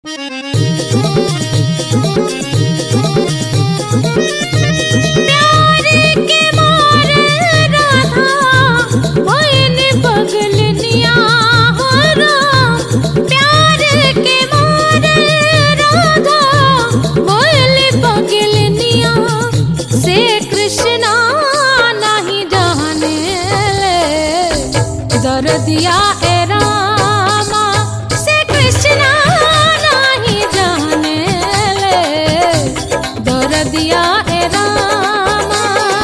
दरदिया ए रामा से कृष्णा नहीं जाने ले। दरदिया ए रामा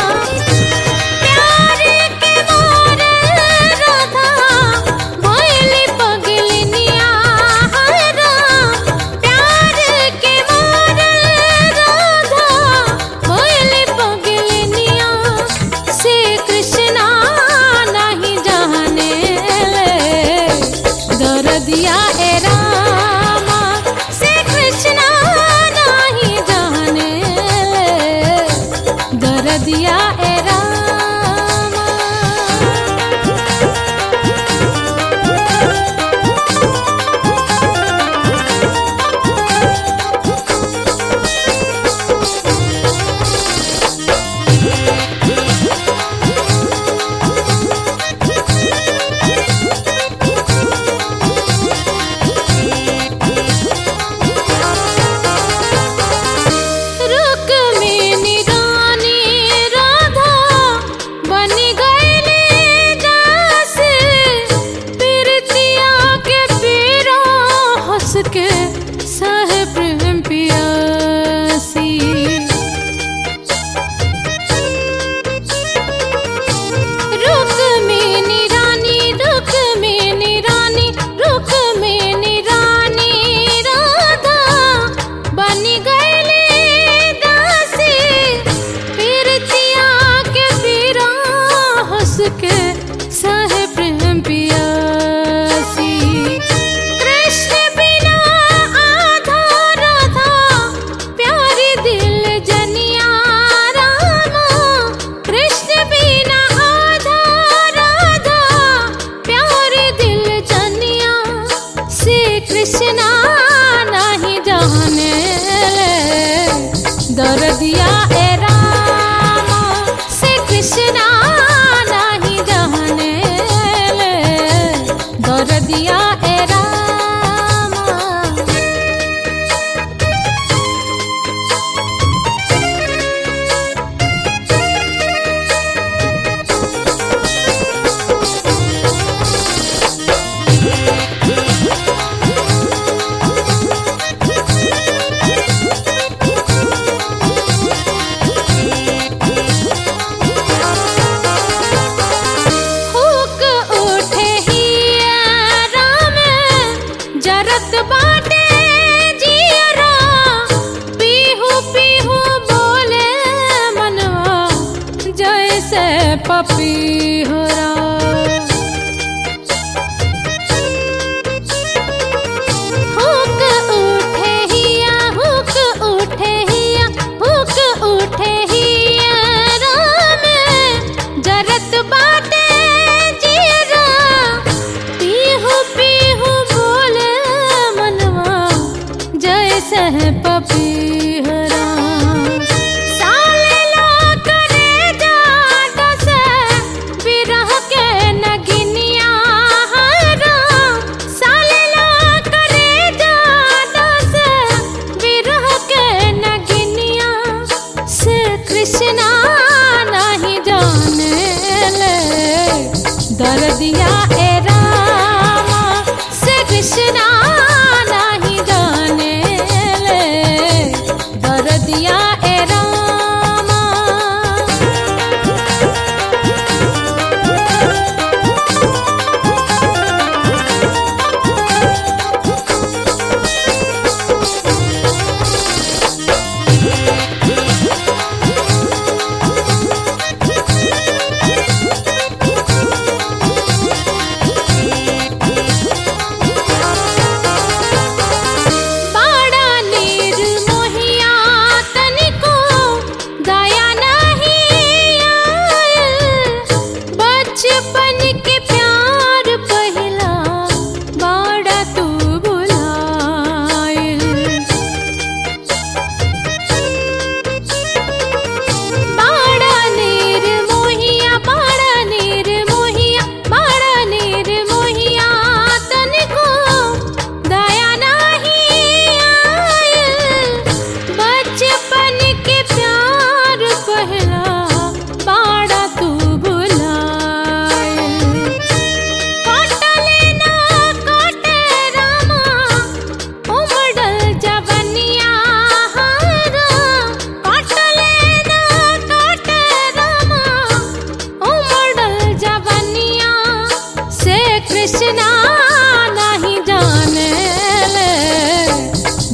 प्यार के मोरे राधा भइली पगलनिया राम। प्यार के मोरे राधा भइली पगलनिया से कृष्णा नहीं जाने दरदिया ए रामा से कृष्णा नहीं जाने दरदिया ए रामा। रुक्मिणी रानी राधा बनी गईली दास। प्रीतिया के पीरा हंस के सह प्रेम पियासी। रुक्मिणी रानी रुक्मिणी रानी रुक्मिणी रानी राधा बनी गईली दासी। प्रीतिया के पीरा हंस के सह प्रेम पियासी। कृष्ण बिना आधा राधा प्यारी दिल जनिया रामा। कृष्ण बिना आधा राधा प्यारी दिल जनिया से कृष्णा नहीं जाने दरदिया ए रामा से कृष्णा नहीं जाने दरदिया ए रामा। हुक उठे हिया राम जरत बाटे जियरा। पीहू पीहू बोले मनवा जैसे पपीहरा। हुक उठे हिया हुक उठे हिया हुक उठे हिया राम जरत बाटे जियरा। पीहू पीहू बोले मनवा जैसे पपीहरा। साले लो करे जाट से विरह के नगिनिया राम। साले लो करे जाट से विरह के नगिनिया से कृष्णा नहीं जाने दरदिया ए रामा से कृष्णा नहीं जाने दरदिया ए रामा।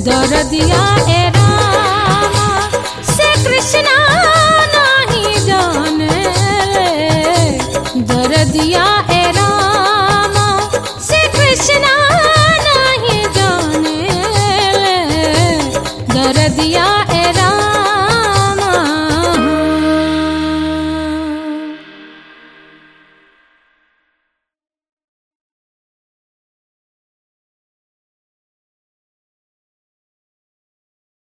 दरदिया ए